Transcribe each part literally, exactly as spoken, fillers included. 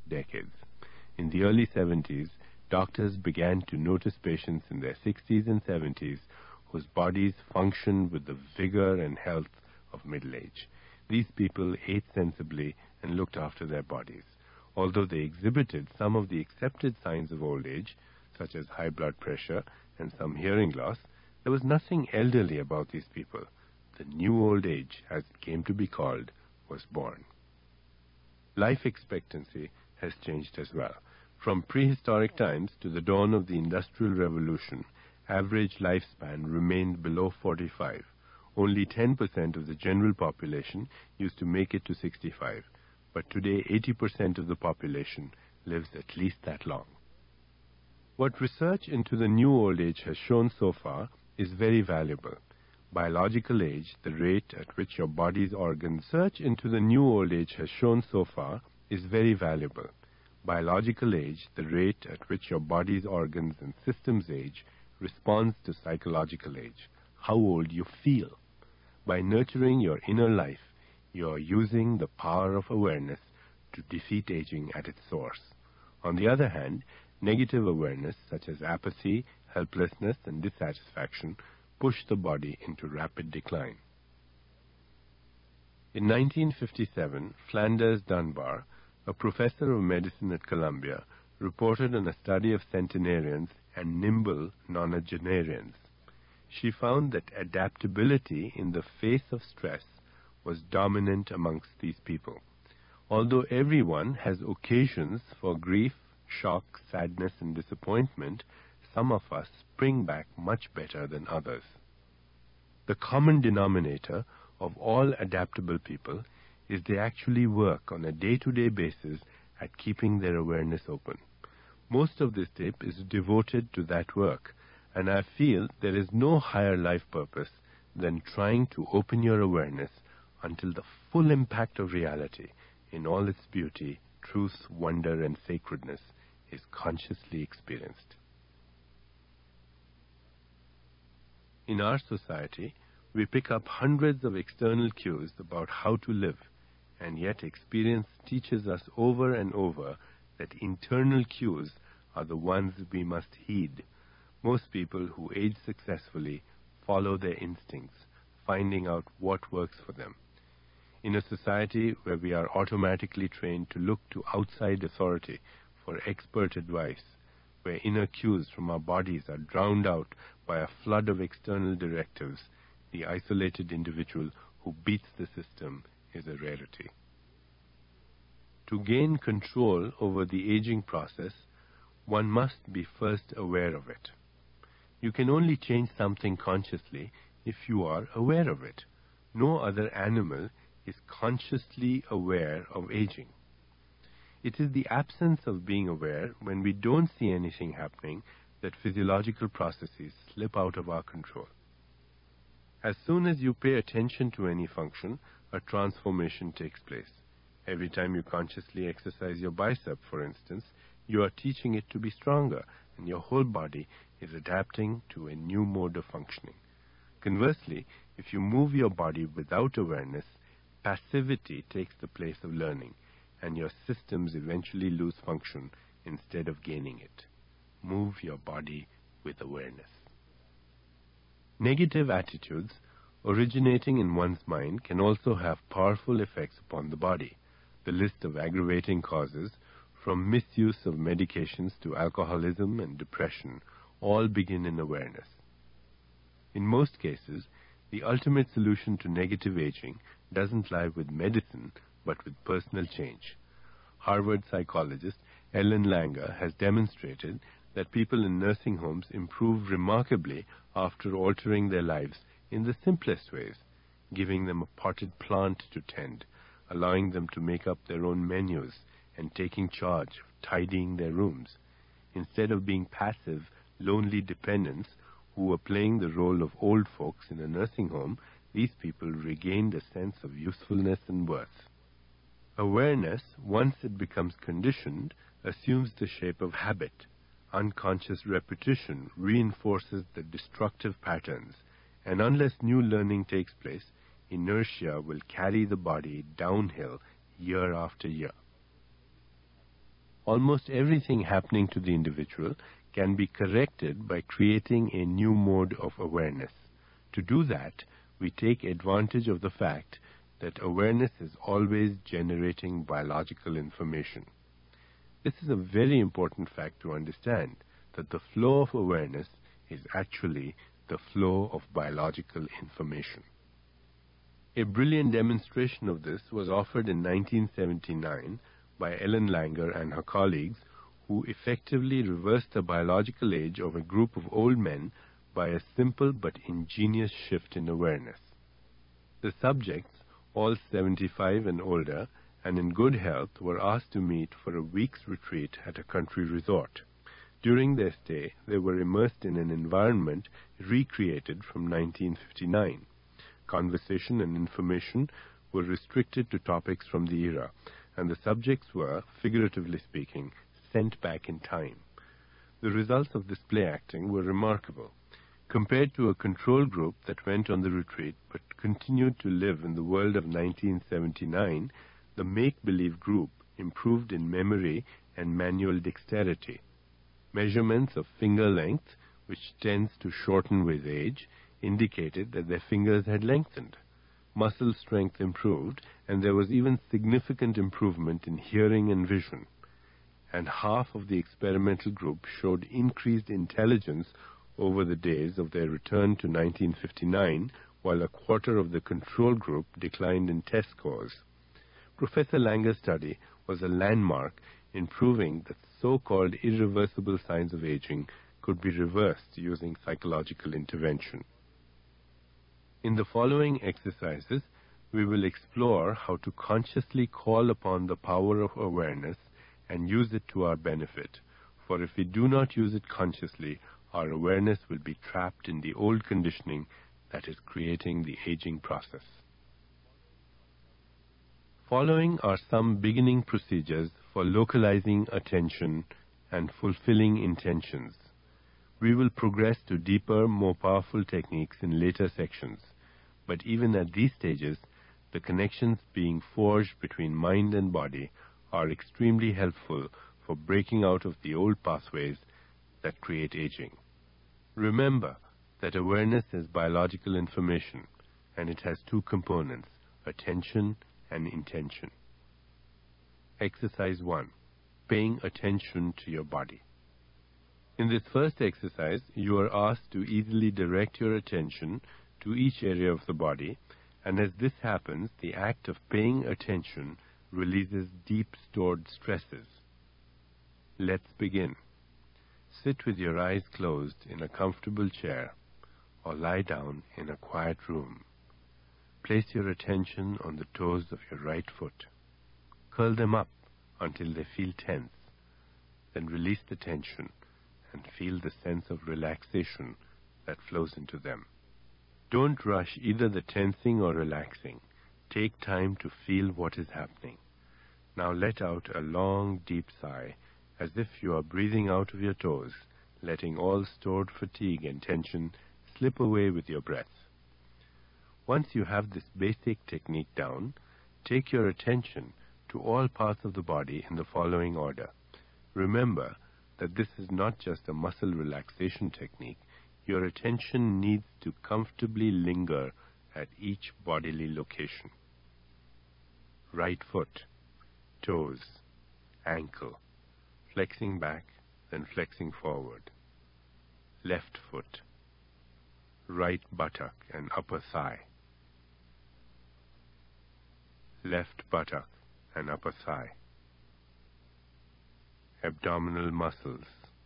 decades. In the early seventies, doctors began to notice patients in their sixties and seventies whose bodies functioned with the vigor and health of middle age. These people ate sensibly and looked after their bodies. Although they exhibited some of the accepted signs of old age, such as high blood pressure and some hearing loss, there was nothing elderly about these people. The new old age, as it came to be called, was born. Life expectancy has changed as well. From prehistoric times to the dawn of the Industrial Revolution, average lifespan remained below forty-five. Only ten percent of the general population used to make it to sixty-five, but today eighty percent of the population lives at least that long. What research into the new old age has shown so far is very valuable. Biological age, the rate at which your body's organs search into the new old age has shown so far is very valuable. Biological age, the rate at which your body's organs and systems age, responds to psychological age, how old you feel. By nurturing your inner life, you are using the power of awareness to defeat aging at its source. On the other hand, negative awareness, such as apathy, helplessness, and dissatisfaction, push the body into rapid decline. In nineteen fifty-seven, Flanders Dunbar, a professor of medicine at Columbia, reported on a study of centenarians and nimble nonagenarians. She found that adaptability in the face of stress was dominant amongst these people. Although everyone has occasions for grief, shock, sadness, and disappointment, some of us spring back much better than others. The common denominator of all adaptable people is they actually work on a day-to-day basis at keeping their awareness open. Most of this tape is devoted to that work, and I feel there is no higher life purpose than trying to open your awareness until the full impact of reality, in all its beauty, truth, wonder, and sacredness, is consciously experienced. In our society, we pick up hundreds of external cues about how to live, and yet experience teaches us over and over that internal cues are the ones we must heed. Most people who age successfully follow their instincts, finding out what works for them. In a society where we are automatically trained to look to outside authority for expert advice, where inner cues from our bodies are drowned out by a flood of external directives, the isolated individual who beats the system is a rarity. To gain control over the aging process, one must be first aware of it. You can only change something consciously if you are aware of it. No other animal is consciously aware of aging. It is the absence of being aware when we don't see anything happening that physiological processes slip out of our control. As soon as you pay attention to any function, a transformation takes place. Every time you consciously exercise your bicep, for instance, you are teaching it to be stronger, and your whole body is adapting to a new mode of functioning. Conversely, if you move your body without awareness, passivity takes the place of learning, and your systems eventually lose function instead of gaining it. Move your body with awareness. Negative attitudes originating in one's mind can also have powerful effects upon the body. The list of aggravating causes, from misuse of medications to alcoholism and depression, all begin in awareness. In most cases, the ultimate solution to negative aging doesn't lie with medicine, but with personal change. Harvard psychologist Ellen Langer has demonstrated that people in nursing homes improve remarkably after altering their lives in the simplest ways, giving them a potted plant to tend, allowing them to make up their own menus, and taking charge of tidying their rooms. Instead of being passive, lonely dependents who were playing the role of old folks in a nursing home, these people regained a sense of usefulness and worth. Awareness, once it becomes conditioned, assumes the shape of habit. Unconscious repetition reinforces the destructive patterns, and unless new learning takes place, inertia will carry the body downhill year after year. almost everything happening to the individual can be corrected by creating a new mode of awareness. To do that, we take advantage of the fact that awareness is always generating biological information. This is a very important fact to understand, that the flow of awareness is actually the flow of biological information. A brilliant demonstration of this was offered in nineteen seventy-nine by Ellen Langer and her colleagues, who effectively reversed the biological age of a group of old men by a simple but ingenious shift in awareness. The subjects, all seventy-five and older, and in good health, were asked to meet for a week's retreat at a country resort. During their stay, they were immersed in an environment recreated from nineteen fifty-nine. Conversation and information were restricted to topics from the era, and the subjects were, figuratively speaking, sent back in time. The results of this play acting were remarkable. Compared to a control group that went on the retreat but continued to live in the world of nineteen seventy-nine, the make-believe group improved in memory and manual dexterity. Measurements of finger length, which tends to shorten with age, indicated that their fingers had lengthened. Muscle strength improved, and there was even significant improvement in hearing and vision. And half of the experimental group showed increased intelligence over the days of their return to nineteen fifty-nine, while a quarter of the control group declined in test scores. Professor Langer's study was a landmark in proving that so-called irreversible signs of aging could be reversed using psychological intervention. In the following exercises, we will explore how to consciously call upon the power of awareness and use it to our benefit, for if we do not use it consciously, our awareness will be trapped in the old conditioning that is creating the aging process. Following are some beginning procedures for localizing attention and fulfilling intentions. We will progress to deeper, more powerful techniques in later sections, but even at these stages, the connections being forged between mind and body are extremely helpful for breaking out of the old pathways that create aging. Remember that awareness is biological information, and it has two components, attention and intention. Exercise one. Paying attention to your body. In this first exercise, you are asked to easily direct your attention to each area of the body, and as this happens, the act of paying attention releases deep stored stresses. Let's begin. Sit with your eyes closed in a comfortable chair or lie down in a quiet room. Place your attention on the toes of your right foot. Curl them up until they feel tense. Then release the tension and feel the sense of relaxation that flows into them. Don't rush either the tensing or relaxing. Take time to feel what is happening. Now let out a long, deep sigh, as if you are breathing out of your toes, letting all stored fatigue and tension slip away with your breath. Once you have this basic technique down, take your attention to all parts of the body in the following order. Remember that this is not just a muscle relaxation technique. Your attention needs to comfortably linger at each bodily location. Right foot, toes, ankle, flexing back, then flexing forward. Left foot, right buttock and upper thigh. Left buttock and upper thigh. Abdominal muscles.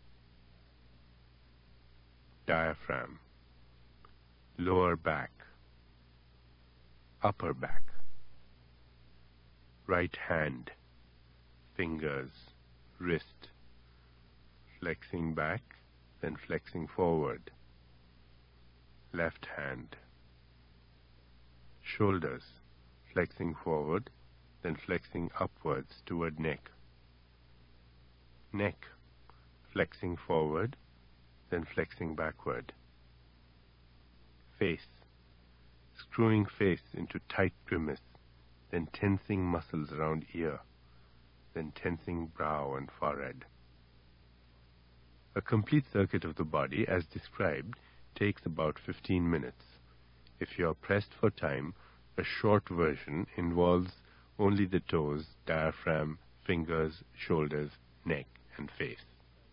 Diaphragm. Lower back. Upper back. Right hand. Fingers. Wrist. Flexing back, then flexing forward. Left hand. Shoulders. Flexing forward, then flexing upwards toward neck. Neck. Flexing forward, then flexing backward. Face. Screwing face into tight grimace, then tensing muscles around ear. then tensing brow and forehead. A complete circuit of the body, as described, takes about fifteen minutes. If you are pressed for time, a short version involves only the toes, diaphragm, fingers, shoulders, neck, and face.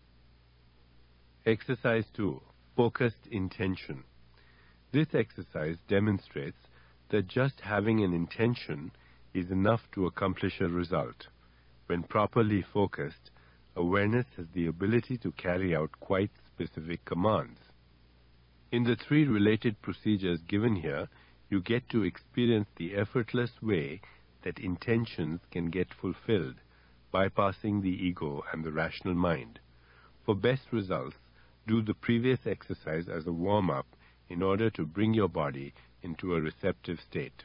Exercise two. Focused intention. This exercise demonstrates that just having an intention is enough to accomplish a result. When properly focused, awareness has the ability to carry out quite specific commands. In the three related procedures given here, you get to experience the effortless way that intentions can get fulfilled, bypassing the ego and the rational mind. For best results, do the previous exercise as a warm-up in order to bring your body into a receptive state.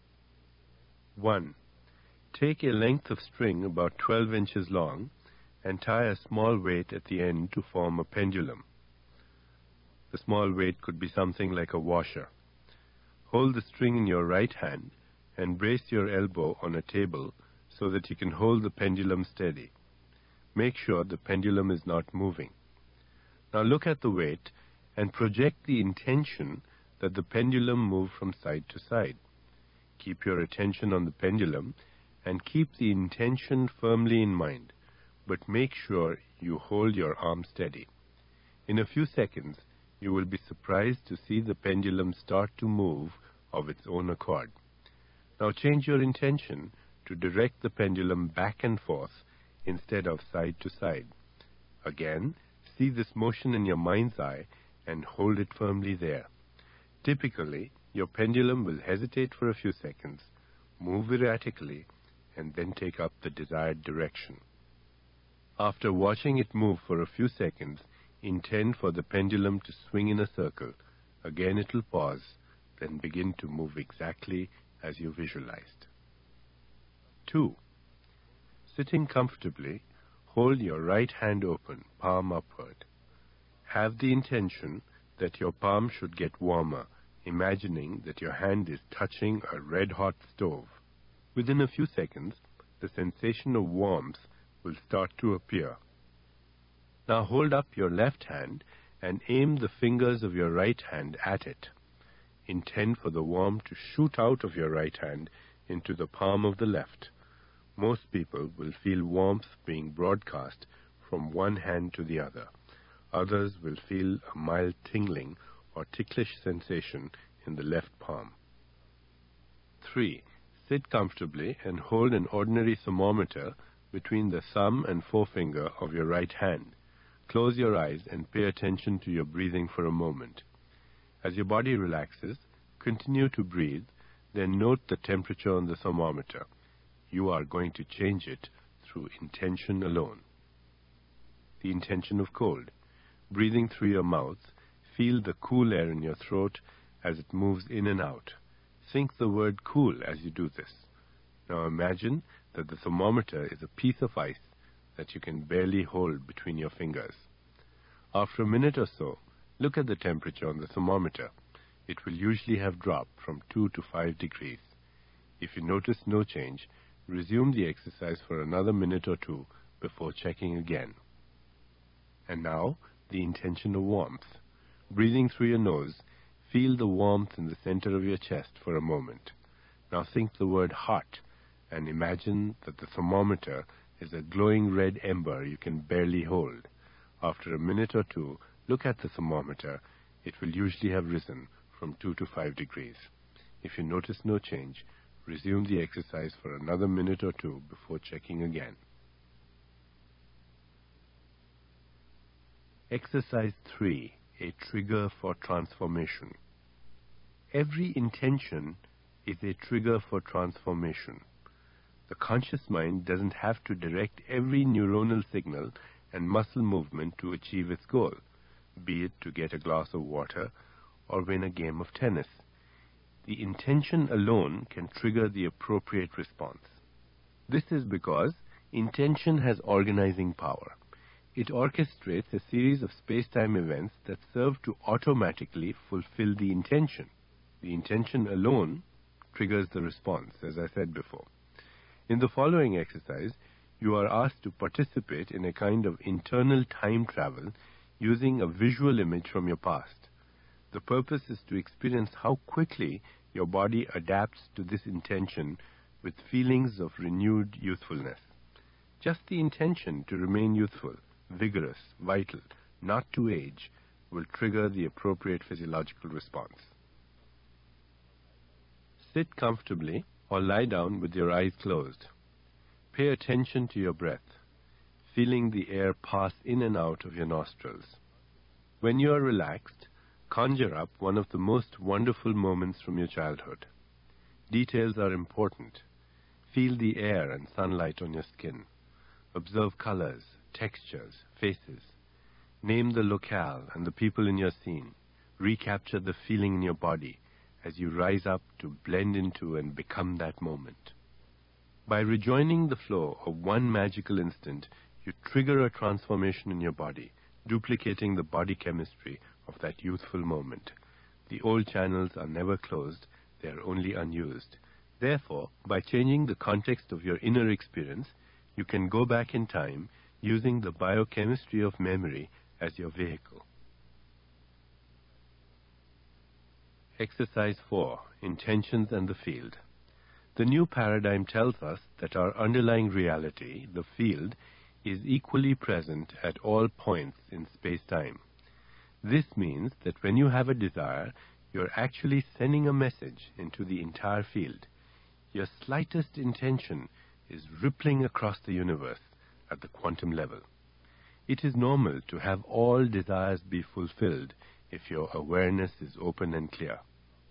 one. Take a length of string about twelve inches long and tie a small weight at the end to form a pendulum. The small weight could be something like a washer. Hold the string in your right hand and brace your elbow on a table so that you can hold the pendulum steady. Make sure the pendulum is not moving. Now look at the weight and project the intention that the pendulum move from side to side. Keep your attention on the pendulum and keep the intention firmly in mind, but make sure you hold your arm steady. In a few seconds, you will be surprised to see the pendulum start to move of its own accord. Now change your intention to direct the pendulum back and forth instead of side to side. Again, see this motion in your mind's eye and hold it firmly there. Typically, your pendulum will hesitate for a few seconds, move erratically, and then take up the desired direction. After watching it move for a few seconds, intend for the pendulum to swing in a circle. Again it will pause, then begin to move exactly as you visualized. two. Sitting comfortably, hold your right hand open, palm upward. Have the intention that your palm should get warmer, imagining that your hand is touching a red-hot stove. Within a few seconds, the sensation of warmth will start to appear. Now hold up your left hand and aim the fingers of your right hand at it. Intend for the warmth to shoot out of your right hand into the palm of the left. Most people will feel warmth being broadcast from one hand to the other. Others will feel a mild tingling or ticklish sensation in the left palm. three. Sit comfortably and hold an ordinary thermometer between the thumb and forefinger of your right hand. Close your eyes and pay attention to your breathing for a moment. As your body relaxes, continue to breathe, then note the temperature on the thermometer. You are going to change it through intention alone. The intention of cold. Breathing through your mouth, feel the cool air in your throat as it moves in and out. Think the word cool as you do this. Now imagine that the thermometer is a piece of ice that you can barely hold between your fingers. After a minute or so, look at the temperature on the thermometer. It will usually have dropped from two to five degrees. If you notice no change, resume the exercise for another minute or two before checking again. And now, the intention of warmth. Breathing through your nose, feel the warmth in the center of your chest for a moment. Now think the word hot and imagine that the thermometer is a glowing red ember you can barely hold. After a minute or two, look at the thermometer. It will usually have risen from two to five degrees. If you notice no change, resume the exercise for another minute or two before checking again. Exercise three. A trigger for transformation. Every intention is a trigger for transformation. The conscious mind doesn't have to direct every neuronal signal and muscle movement to achieve its goal, be it to get a glass of water or win a game of tennis. The intention alone can trigger the appropriate response. This is because intention has organizing power. It orchestrates a series of space-time events that serve to automatically fulfill the intention. The intention alone triggers the response, as I said before. In the following exercise, you are asked to participate in a kind of internal time travel using a visual image from your past. The purpose is to experience how quickly your body adapts to this intention with feelings of renewed youthfulness. Just the intention to remain youthful, vigorous, vital, not to age, will trigger the appropriate physiological response. Sit comfortably or lie down with your eyes closed. Pay attention to your breath, feeling the air pass in and out of your nostrils. When you are relaxed, conjure up one of the most wonderful moments from your childhood. Details are important. Feel the air and sunlight on your skin. Observe colors, textures, faces. Name the locale and the people in your scene. Recapture the feeling in your body as you rise up to blend into and become that moment. By rejoining the flow of one magical instant, you trigger a transformation in your body, duplicating the body chemistry of that youthful moment. The old channels are never closed, they are only unused. Therefore, by changing the context of your inner experience, you can go back in time using the biochemistry of memory as your vehicle. Exercise four. Intentions and the Field. The new paradigm tells us that our underlying reality, the field, is equally present at all points in space-time. This means that when you have a desire, you're actually sending a message into the entire field. Your slightest intention is rippling across the universe at the quantum level. It is normal to have all desires be fulfilled if your awareness is open and clear.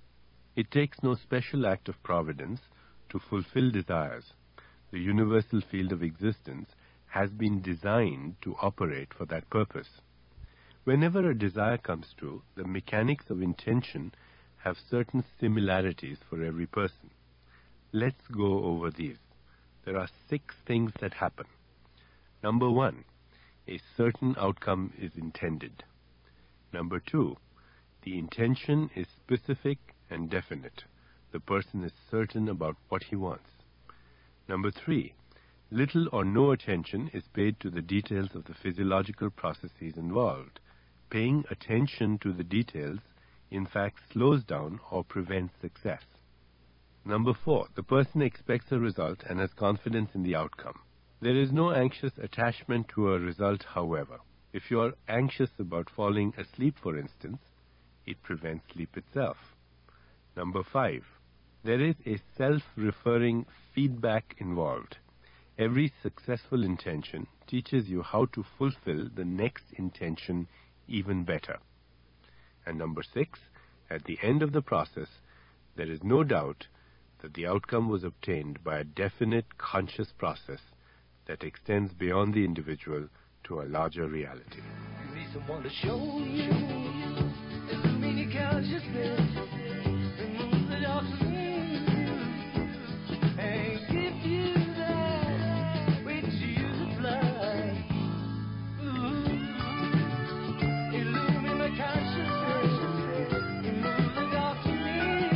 It takes no special act of providence to fulfill desires. The universal field of existence has been designed to operate for that purpose. Whenever a desire comes true, the mechanics of intention have certain similarities for every person. Let's go over these. There are six things that happen. Number one, a certain outcome is intended. Number two, the intention is specific and definite. The person is certain about what he wants. Number three, little or no attention is paid to the details of the physiological processes involved. Paying attention to the details, in fact, slows down or prevents success. Number four, the person expects a result and has confidence in the outcome. There is no anxious attachment to a result, however. If you are anxious about falling asleep, for instance, it prevents sleep itself. Number five, there is a self-referring feedback involved. Every successful intention teaches you how to fulfill the next intention even better. And number six, at the end of the process, there is no doubt that the outcome was obtained by a definite conscious process that extends beyond the individual to a larger reality. You need someone to show you, illuminate your consciousness, remove the dark from you, and give you that which you supply. Ooh, illuminate my consciousness, remove the dark from me,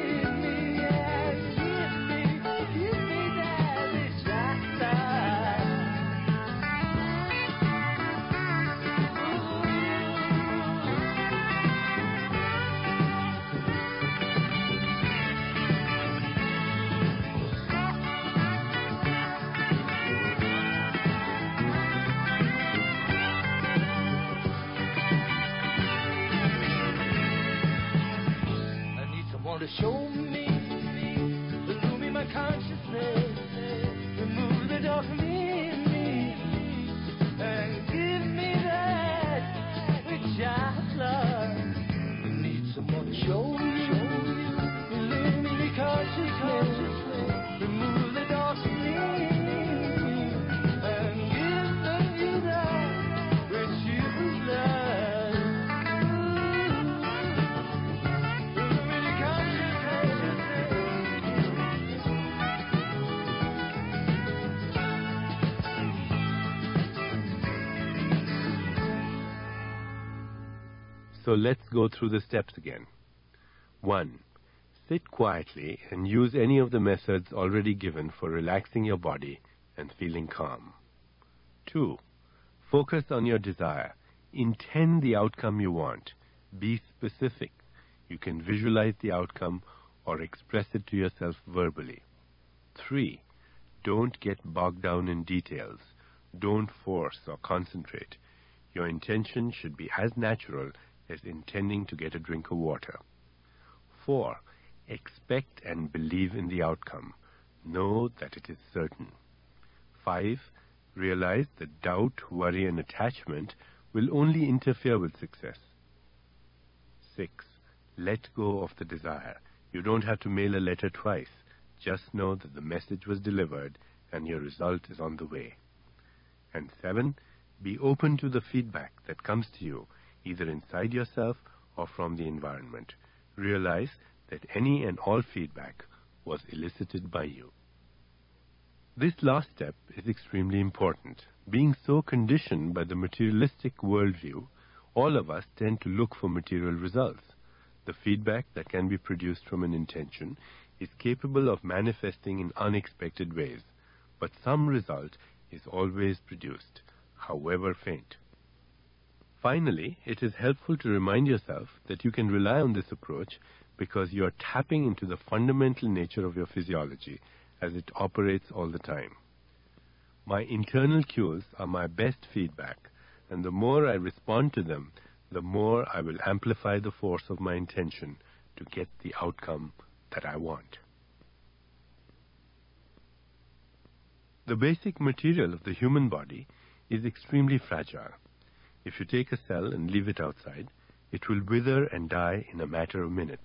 and give me, give me that which I supply. To show me, illumine my consciousness, remove the dark from in me, and give me that which I love. I need someone to show me, illumine my consciousness, remove the dark from in me, and give me that which you love. So let's go through the steps again. One, sit quietly and use any of the methods already given for relaxing your body and feeling calm. Two, focus on your desire. Intend the outcome you want. Be specific. You can visualize the outcome or express it to yourself verbally. Three, don't get bogged down in details. Don't force or concentrate. Your intention should be as natural as intending to get a drink of water. Four, expect and believe in the outcome. Know that it is certain. Five, realize that doubt, worry, and attachment will only interfere with success. Six, let go of the desire. You don't have to mail a letter twice. Just know that the message was delivered and your result is on the way. And seven, be open to the feedback that comes to you, either inside yourself or from the environment. Realize that any and all feedback was elicited by you. This last step is extremely important. Being so conditioned by the materialistic worldview, all of us tend to look for material results. The feedback that can be produced from an intention is capable of manifesting in unexpected ways, but some result is always produced, however faint. Finally, it is helpful to remind yourself that you can rely on this approach because you are tapping into the fundamental nature of your physiology as it operates all the time. My internal cues are my best feedback, and the more I respond to them, the more I will amplify the force of my intention to get the outcome that I want. The basic material of the human body is extremely fragile. If you take a cell and leave it outside, it will wither and die in a matter of minutes.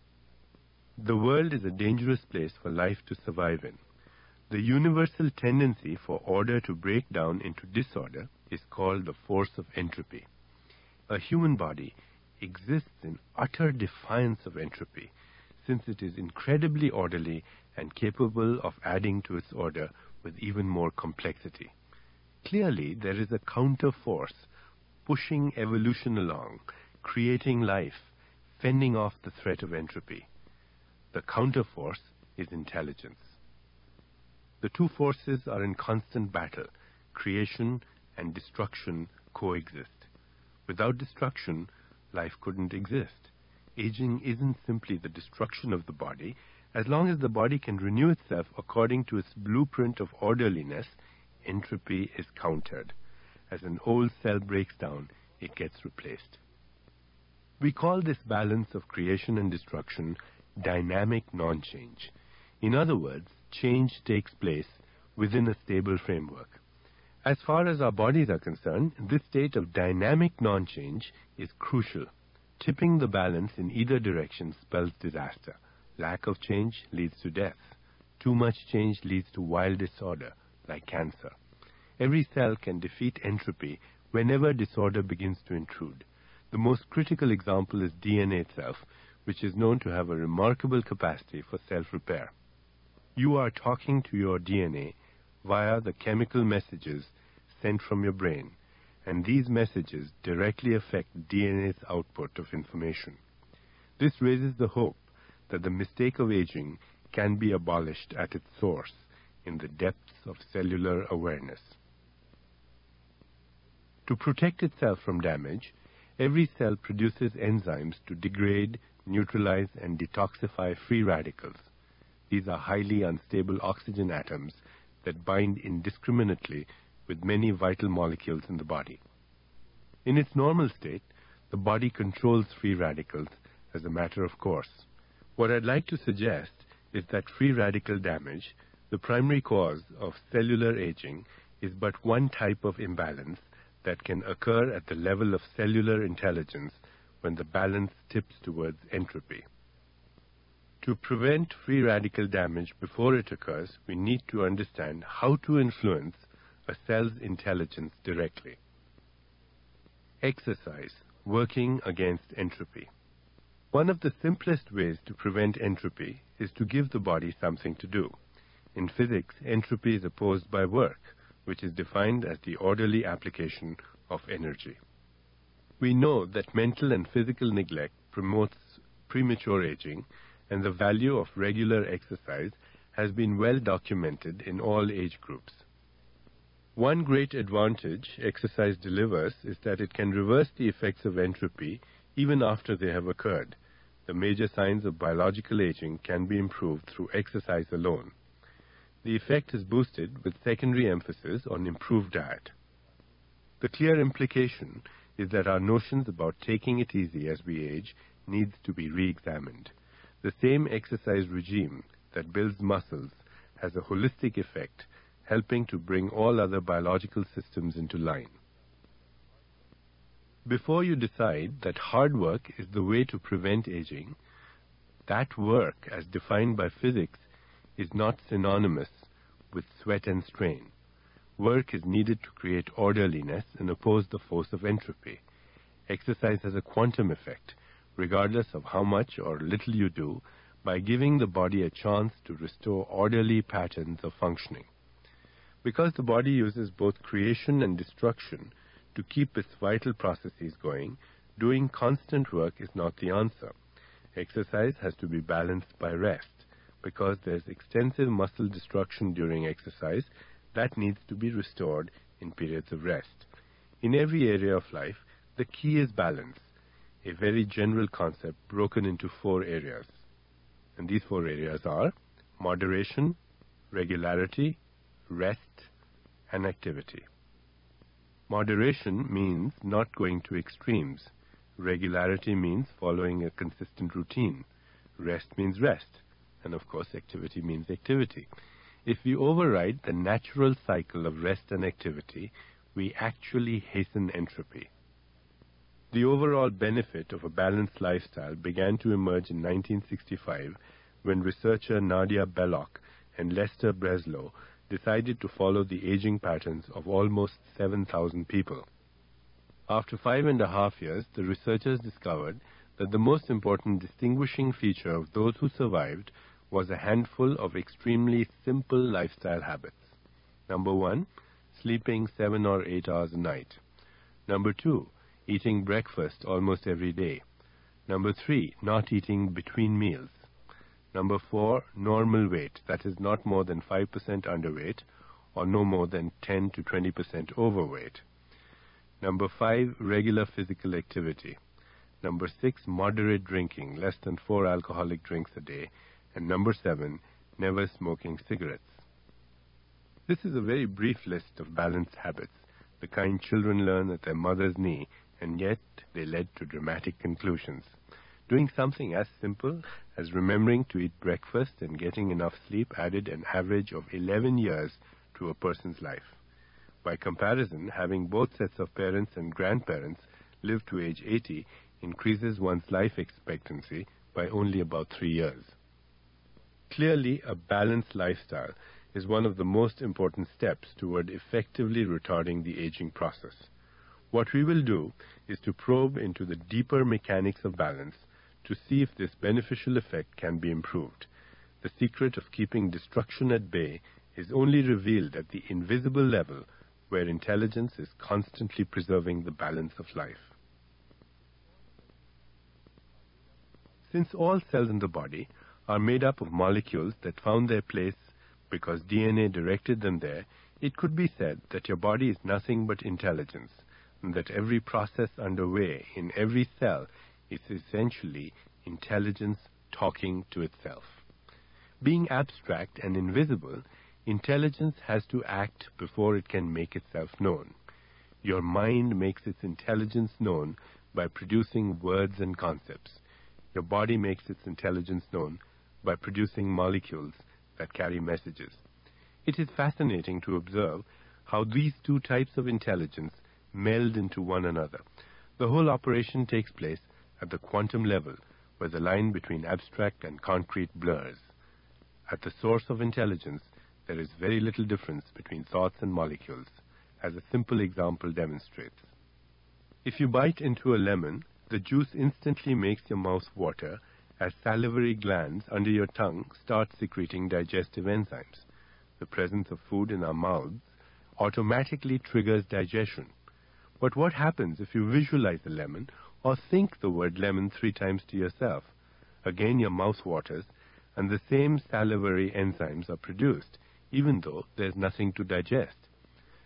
The world is a dangerous place for life to survive in. The universal tendency for order to break down into disorder is called the force of entropy. A human body exists in utter defiance of entropy, since it is incredibly orderly and capable of adding to its order with even more complexity. Clearly, there is a counter force pushing evolution along, creating life, fending off the threat of entropy. The counter force is intelligence. The two forces are in constant battle. Creation and destruction coexist. Without destruction, life couldn't exist. Aging isn't simply the destruction of the body. As long as the body can renew itself according to its blueprint of orderliness, entropy is countered. As an old cell breaks down, it gets replaced. We call this balance of creation and destruction dynamic non-change. In other words, change takes place within a stable framework. As far as our bodies are concerned, this state of dynamic non-change is crucial. Tipping the balance in either direction spells disaster. Lack of change leads to death. Too much change leads to wild disorder, like cancer. Every cell can defeat entropy whenever disorder begins to intrude. The most critical example is D N A itself, which is known to have a remarkable capacity for self-repair. You are talking to your D N A via the chemical messages sent from your brain, and these messages directly affect D N A's output of information. This raises the hope that the mistake of aging can be abolished at its source, in the depths of cellular awareness. To protect itself from damage, every cell produces enzymes to degrade, neutralize, and detoxify free radicals. These are highly unstable oxygen atoms that bind indiscriminately with many vital molecules in the body. In its normal state, the body controls free radicals as a matter of course. What I'd like to suggest is that free radical damage, the primary cause of cellular aging, is but one type of imbalance that can occur at the level of cellular intelligence when the balance tips towards entropy. To prevent free radical damage before it occurs, we need to understand how to influence a cell's intelligence directly. Exercise, working against entropy. One of the simplest ways to prevent entropy is to give the body something to do. In physics, entropy is opposed by work, which is defined as the orderly application of energy. We know that mental and physical neglect promotes premature aging, and the value of regular exercise has been well documented in all age groups. One great advantage exercise delivers is that it can reverse the effects of entropy even after they have occurred. The major signs of biological aging can be improved through exercise alone. The effect is boosted with secondary emphasis on improved diet. The clear implication is that our notions about taking it easy as we age needs to be re-examined. The same exercise regime that builds muscles has a holistic effect, helping to bring all other biological systems into line. Before you decide that hard work is the way to prevent aging, that work, as defined by physics, is not synonymous with sweat and strain. Work is needed to create orderliness and oppose the force of entropy. Exercise has a quantum effect, regardless of how much or little you do, by giving the body a chance to restore orderly patterns of functioning. Because the body uses both creation and destruction to keep its vital processes going, doing constant work is not the answer. Exercise has to be balanced by rest. Because there's extensive muscle destruction during exercise, that needs to be restored in periods of rest. In every area of life, the key is balance, a very general concept broken into four areas. And these four areas are moderation, regularity, rest, and activity. Moderation means not going to extremes. Regularity means following a consistent routine. Rest means rest. And of course, activity means activity. If we override the natural cycle of rest and activity, we actually hasten entropy. The overall benefit of a balanced lifestyle began to emerge in nineteen sixty-five when researcher Nadia Belloc and Lester Breslow decided to follow the aging patterns of almost seven thousand people. After five and a half years, the researchers discovered that the most important distinguishing feature of those who survived was a handful of extremely simple lifestyle habits. Number one, sleeping seven or eight hours a night. Number two, eating breakfast almost every day. Number three, not eating between meals. Number four, normal weight, that is not more than five percent underweight or no more than ten to twenty percent overweight. Number five, regular physical activity. Number six, moderate drinking, less than four alcoholic drinks a day. And number seven, never smoking cigarettes. This is a very brief list of balanced habits, the kind children learn at their mother's knee, and yet they led to dramatic conclusions. Doing something as simple as remembering to eat breakfast and getting enough sleep added an average of eleven years to a person's life. By comparison, having both sets of parents and grandparents live to age eighty increases one's life expectancy by only about three years. Clearly, a balanced lifestyle is one of the most important steps toward effectively retarding the aging process. What we will do is to probe into the deeper mechanics of balance to see if this beneficial effect can be improved. The secret of keeping destruction at bay is only revealed at the invisible level where intelligence is constantly preserving the balance of life. Since all cells in the body are made up of molecules that found their place because D N A directed them there, it could be said that your body is nothing but intelligence, and that every process underway in every cell is essentially intelligence talking to itself. Being abstract and invisible, intelligence has to act before it can make itself known. Your mind makes its intelligence known by producing words and concepts. Your body makes its intelligence known by producing molecules that carry messages. It is fascinating to observe how these two types of intelligence meld into one another. The whole operation takes place at the quantum level, where the line between abstract and concrete blurs. At the source of intelligence, there is very little difference between thoughts and molecules, as a simple example demonstrates. If you bite into a lemon, the juice instantly makes your mouth water as salivary glands under your tongue start secreting digestive enzymes. The presence of food in our mouths automatically triggers digestion. But what happens if you visualize a lemon or think the word lemon three times to yourself? Again your mouth waters and the same salivary enzymes are produced, even though there's nothing to digest.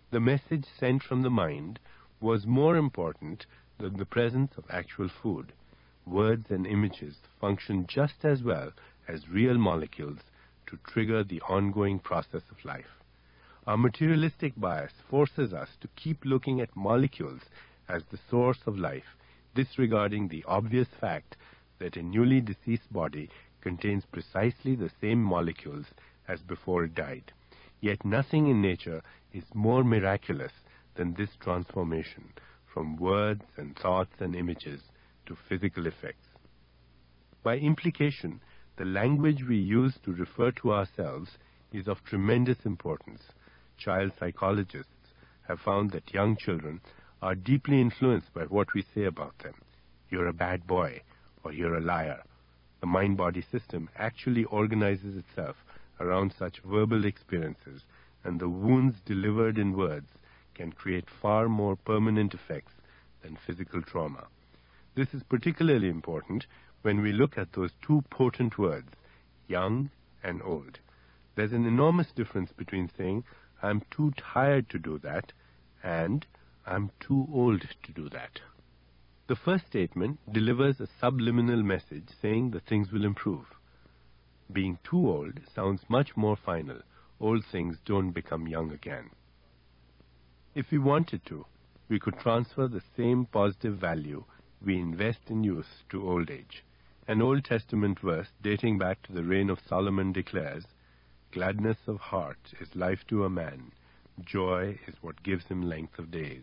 The message sent from the mind was more important than the presence of actual food. Words and images function just as well as real molecules to trigger the ongoing process of life. Our materialistic bias forces us to keep looking at molecules as the source of life, disregarding the obvious fact that a newly deceased body contains precisely the same molecules as before it died. Yet nothing in nature is more miraculous than this transformation from words and thoughts and images to physical effects. By implication, the language we use to refer to ourselves is of tremendous importance. Child psychologists have found that young children are deeply influenced by what we say about them. You're a bad boy, or you're a liar. The mind-body system actually organizes itself around such verbal experiences, and the wounds delivered in words can create far more permanent effects than physical trauma. This is particularly important when we look at those two potent words, young and old. There's an enormous difference between saying, I'm too tired to do that, and I'm too old to do that. The first statement delivers a subliminal message saying that things will improve. Being too old sounds much more final. Old things don't become young again. If we wanted to, we could transfer the same positive value we invest in youth to old age. An Old Testament verse dating back to the reign of Solomon declares, "Gladness of heart is life to a man. Joy is what gives him length of days."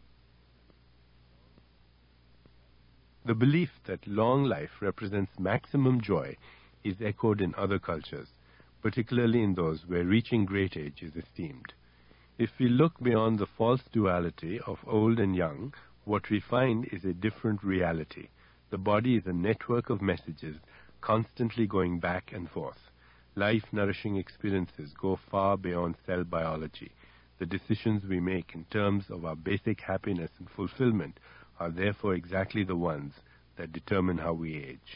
The belief that long life represents maximum joy is echoed in other cultures, particularly in those where reaching great age is esteemed. If we look beyond the false duality of old and young, what we find is a different reality. The body is a network of messages constantly going back and forth. Life-nourishing experiences go far beyond cell biology. The decisions we make in terms of our basic happiness and fulfillment are therefore exactly the ones that determine how we age.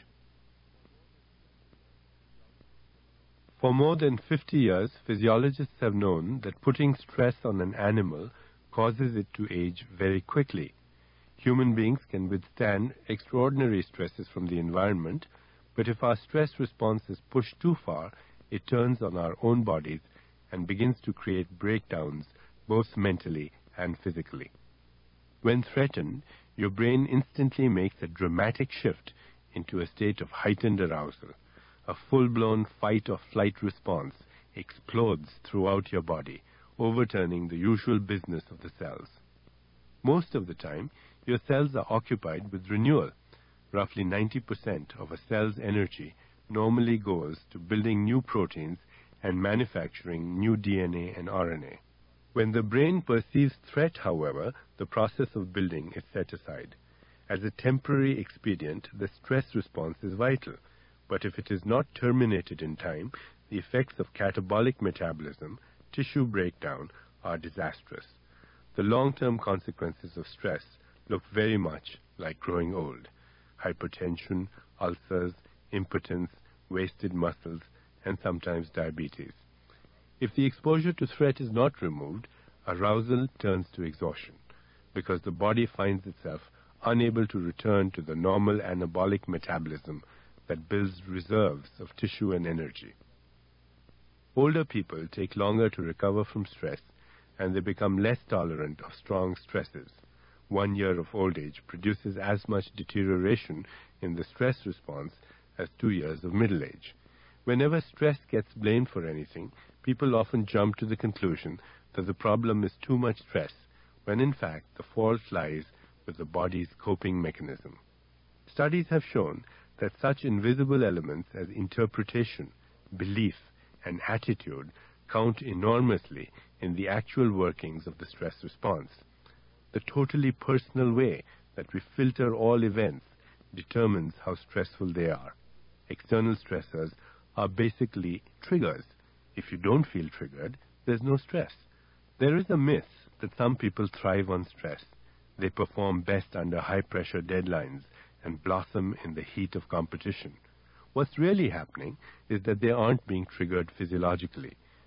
For more than fifty years, physiologists have known that putting stress on an animal causes it to age very quickly. Human beings can withstand extraordinary stresses from the environment, but if our stress response is pushed too far, it turns on our own bodies and begins to create breakdowns both mentally and physically. When threatened, your brain instantly makes a dramatic shift into a state of heightened arousal. A full-blown fight-or-flight response explodes throughout your body, overturning the usual business of the cells. Most of the time, your cells are occupied with renewal. Roughly ninety percent of a cell's energy normally goes to building new proteins and manufacturing new D N A and R N A. When the brain perceives threat, however, the process of building is set aside. As a temporary expedient, the stress response is vital, but if it is not terminated in time, the effects of catabolic metabolism, tissue breakdown, are disastrous. The long-term consequences of stress look very much like growing old. Hypertension, ulcers, impotence, wasted muscles, and sometimes diabetes. If the exposure to threat is not removed, arousal turns to exhaustion, because the body finds itself unable to return to the normal anabolic metabolism that builds reserves of tissue and energy. Older people take longer to recover from stress, and they become less tolerant of strong stresses. One year of old age produces as much deterioration in the stress response as two years of middle age. Whenever stress gets blamed for anything, people often jump to the conclusion that the problem is too much stress, when in fact the fault lies with the body's coping mechanism. Studies have shown that such invisible elements as interpretation, belief, and attitude count enormously in the actual workings of the stress response. The totally personal way that we filter all events determines how stressful they are. External stressors are basically triggers. If you don't feel triggered, there's no stress. There is a myth that some people thrive on stress. They perform best under high-pressure deadlines and blossom in the heat of competition. What's really happening is that they aren't being triggered physiologically.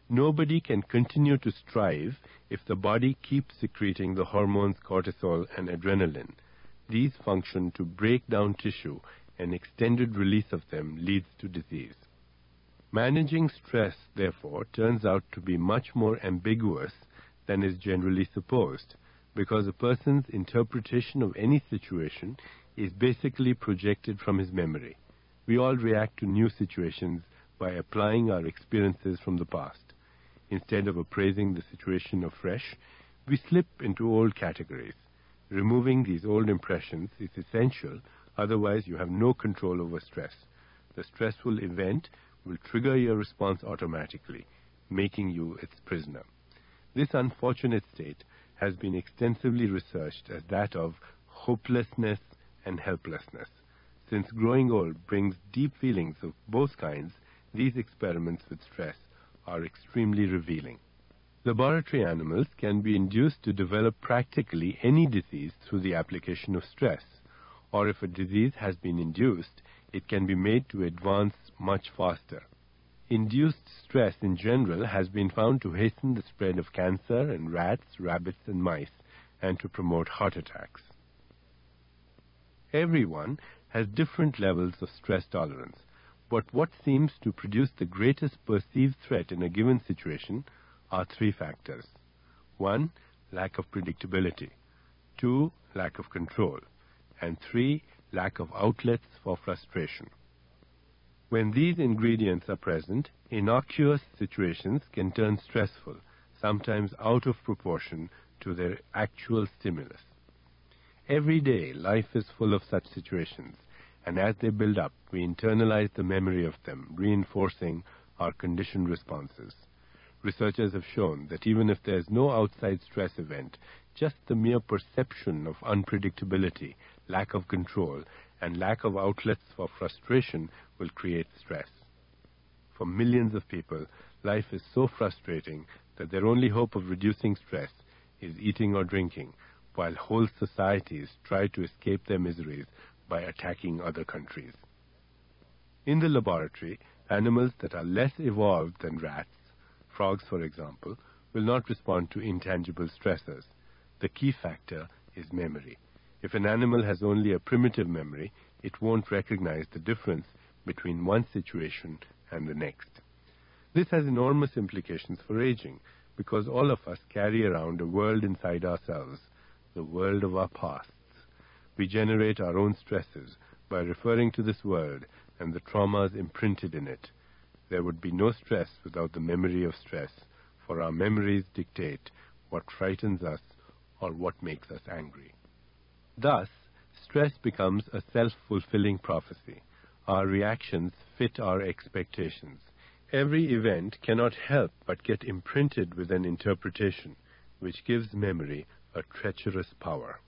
Nobody can continue to strive if the body keeps secreting the hormones cortisol and adrenaline. These function to break down tissue, and extended release of them leads to disease. Managing stress, therefore, turns out to be much more ambiguous than is generally supposed, because a person's interpretation of any situation is basically projected from his memory. We all react to new situations by applying our experiences from the past. Instead of appraising the situation afresh, we slip into old categories. Removing these old impressions is essential, otherwise you have no control over stress. The stressful event will trigger your response automatically, making you its prisoner. This unfortunate state has been extensively researched as that of hopelessness and helplessness. Since growing old brings deep feelings of both kinds, these experiments with stress are extremely revealing. Laboratory animals can be induced to develop practically any disease through the application of stress, or if a disease has been induced, it can be made to advance much faster. Induced stress in general has been found to hasten the spread of cancer in rats, rabbits, and mice, and to promote heart attacks. Everyone has different levels of stress tolerance, but what seems to produce the greatest perceived threat in a given situation are three factors. One, lack of predictability. Two, lack of control. And three, lack of outlets for frustration. When these ingredients are present, innocuous situations can turn stressful, sometimes out of proportion to their actual stimulus. Every day, life is full of such situations, and as they build up, we internalize the memory of them, reinforcing our conditioned responses. Researchers have shown that even if there is no outside stress event, just the mere perception of unpredictability, lack of control, and lack of outlets for frustration will create stress. For millions of people, life is so frustrating that their only hope of reducing stress is eating or drinking, while whole societies try to escape their miseries by attacking other countries. In the laboratory, animals that are less evolved than rats, frogs for example, will not respond to intangible stressors. The key factor is memory. If an animal has only a primitive memory, it won't recognize the difference between one situation and the next. This has enormous implications for aging, because all of us carry around a world inside ourselves, the world of our pasts. We generate our own stresses by referring to this world and the traumas imprinted in it. There would be no stress without the memory of stress, for our memories dictate what frightens us or what makes us angry. Thus, stress becomes a self-fulfilling prophecy. Our reactions fit our expectations. Every event cannot help but get imprinted with an interpretation, which gives memory a treacherous power.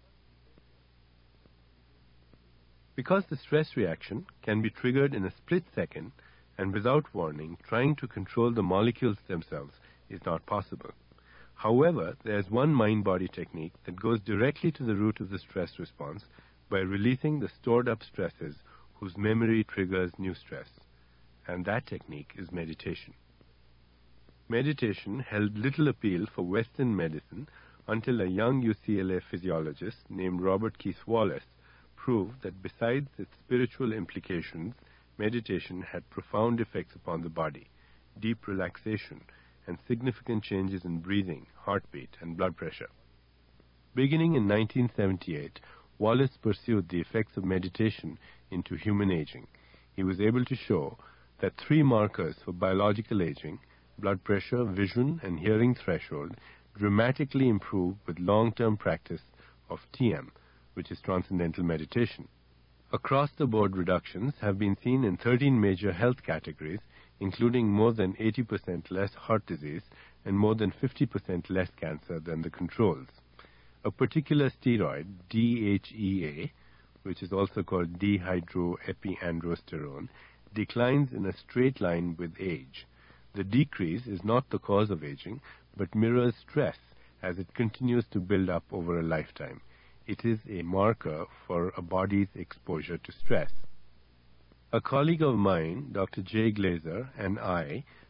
Because the stress reaction can be triggered in a split second, and without warning, trying to control the molecules themselves is not possible. However, there is one mind-body technique that goes directly to the root of the stress response by releasing the stored-up stresses whose memory triggers new stress, and that technique is meditation. Meditation held little appeal for Western medicine until a young U C L A physiologist named Robert Keith Wallace proved that besides its spiritual implications, meditation had profound effects upon the body, deep relaxation, and significant changes in breathing, heartbeat, and blood pressure. Beginning in nineteen seventy-eight, Wallace pursued the effects of meditation into human aging. He was able to show that three markers for biological aging, blood pressure, vision, and hearing threshold, dramatically improve with long-term practice of T M, which is Transcendental Meditation. Across-the-board reductions have been seen in thirteen major health categories, including more than eighty percent less heart disease and more than fifty percent less cancer than the controls. A particular steroid, D H E A, which is also called dehydroepiandrosterone, declines in a straight line with age. The decrease is not the cause of aging, but mirrors stress as it continues to build up over a lifetime. It is a marker for a body's exposure to stress. A colleague of mine, Doctor Jay Glazer, and I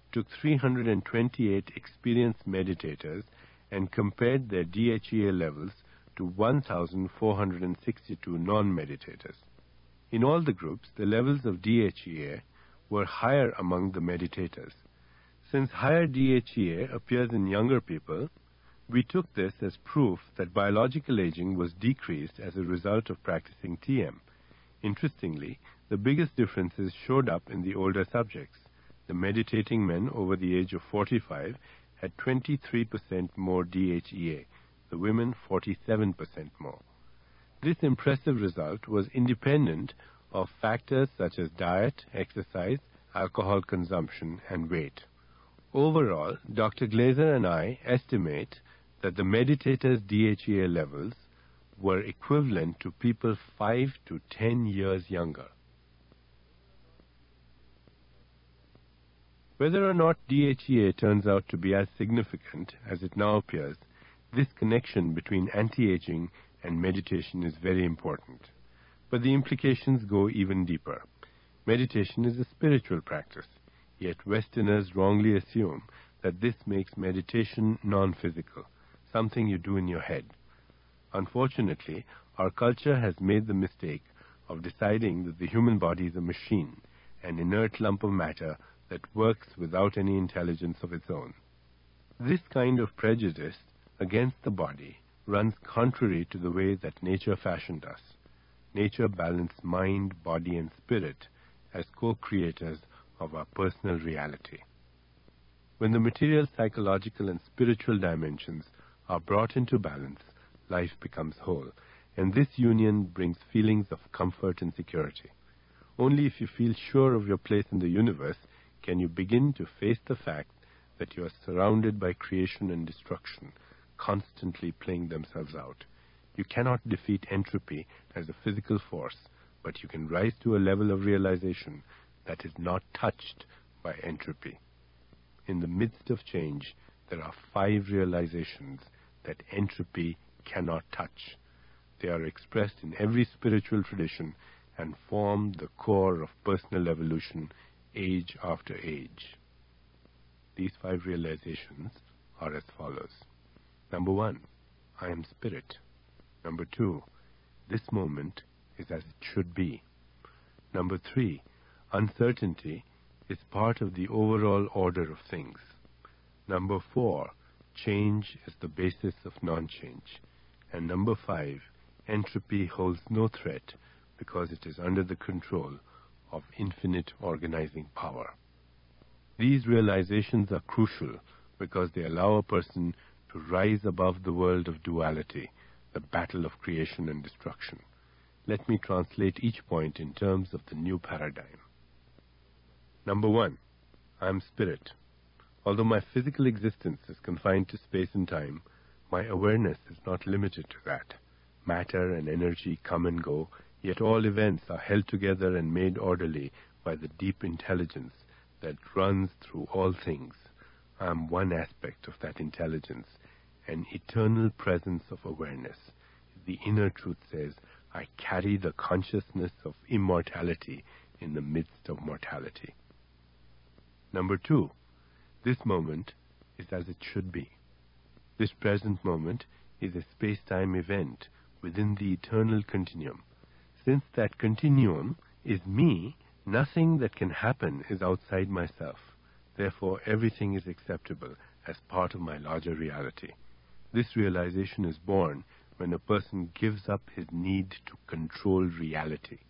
took three hundred twenty-eight experienced meditators and compared their D H E A levels to one thousand four hundred sixty-two non-meditators. In all the groups, the levels of D H E A were higher among the meditators. Since higher D H E A appears in younger people, we took this as proof that biological aging was decreased as a result of practicing T M. Interestingly, the biggest differences showed up in the older subjects. The meditating men over the age of forty-five had twenty-three percent more D H E A, the women forty-seven percent more. This impressive result was independent of factors such as diet, exercise, alcohol consumption, and weight. Overall, Doctor Glaser and I estimate that the meditators' D H E A levels were equivalent to people five to ten years younger. Whether or not D H E A turns out to be as significant as it now appears, this connection between anti-aging and meditation is very important. But the implications go even deeper. Meditation is a spiritual practice, yet Westerners wrongly assume that this makes meditation non-physical, something you do in your head. Unfortunately, our culture has made the mistake of deciding that the human body is a machine, an inert lump of matter that works without any intelligence of its own. This kind of prejudice against the body runs contrary to the way that nature fashioned us. Nature balanced mind, body, and spirit as co-creators of our personal reality. When the material, psychological, and spiritual dimensions are brought into balance, life becomes whole, and this union brings feelings of comfort and security. Only if you feel sure of your place in the universe can you begin to face the fact that you are surrounded by creation and destruction, constantly playing themselves out. You cannot defeat entropy as a physical force, but you can rise to a level of realization that is not touched by entropy. In the midst of change, there are five realizations that entropy cannot touch. They are expressed in every spiritual tradition and form the core of personal evolution age after age. These five realizations are as follows. Number one, I am spirit. Number two, this moment is as it should be. Number three, uncertainty is part of the overall order of things. Number four, change is the basis of non-change. And number five, entropy holds no threat because it is under the control of infinite organizing power. These realizations are crucial because they allow a person to rise above the world of duality, the battle of creation and destruction. Let me translate each point in terms of the new paradigm. Number one, I am spirit. Although my physical existence is confined to space and time, my awareness is not limited to that. Matter and energy come and go, yet all events are held together and made orderly by the deep intelligence that runs through all things. I am one aspect of that intelligence, an eternal presence of awareness. The inner truth says, I carry the consciousness of immortality in the midst of mortality. Number two, this moment is as it should be. This present moment is a space-time event within the eternal continuum. Since that continuum is me, nothing that can happen is outside myself. Therefore, everything is acceptable as part of my larger reality. This realization is born when a person gives up his need to control reality.